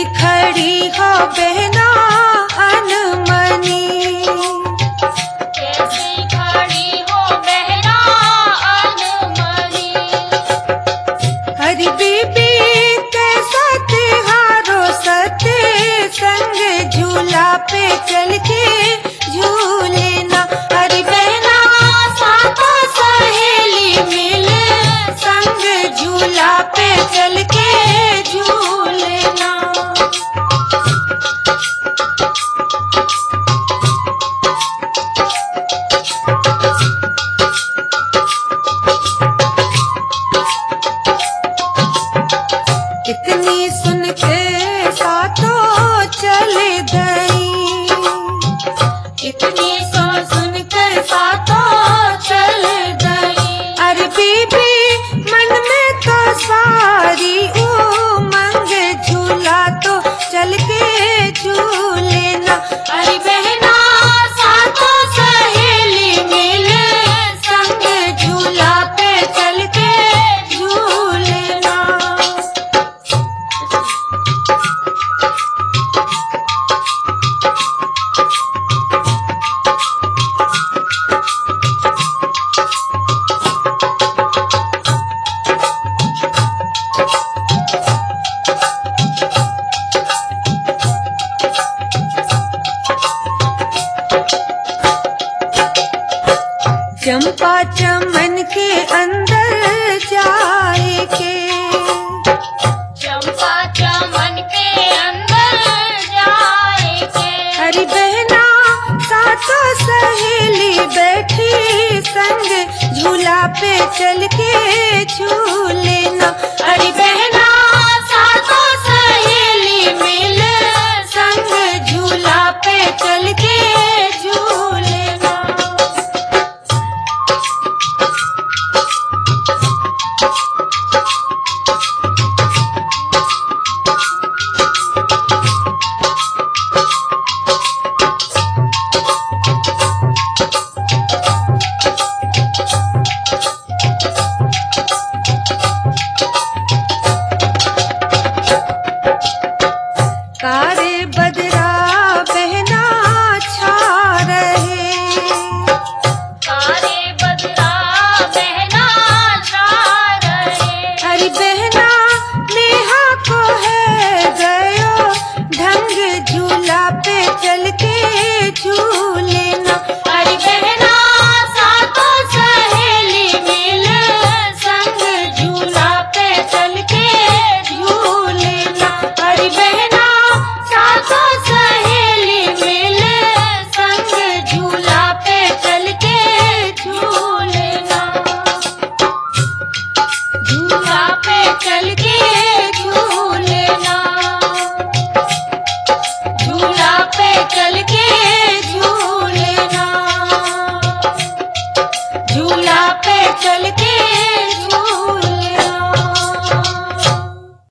खड़ी हो बहना अनमनी, कैसी खड़ी हो बहना अनमनी। हरी बीबी कैसा तिहारो सते संग झूला पे चल के झूले ना। हरी बहना सातों सहेली मिले संग झूला पे चल के झूले ना। इतनी सुन के सातों चले गई, इतनी सुन कर सातों चल गई। अरे बीबी मन में तो सारी उमंग झूला तो चल के झूले ना। अरे बहना सातों सहेली मिले संग झूला पे चल के झूले ना। चंपा चमन के अंदर जाए के, चंपा चमन के अंदर जाए के। हरी बहना सातों सहेली बैठी संग झूला पे चल के झूले ना। हरी बहना